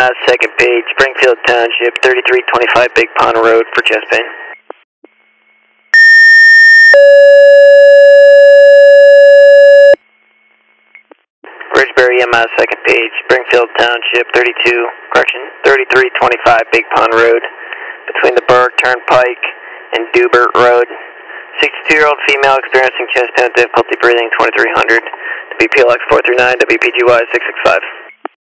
Yamaha, second page, Springfield Township, 3325 Big Pond Road for chest pain. Ridgeberry, Yamaha, second page, Springfield Township, 3325 Big Pond Road, between the Burr Turnpike and Dubert Road. 62-year-old female experiencing chest pain with difficulty breathing, 2300. WPLX 439, WPGY 665.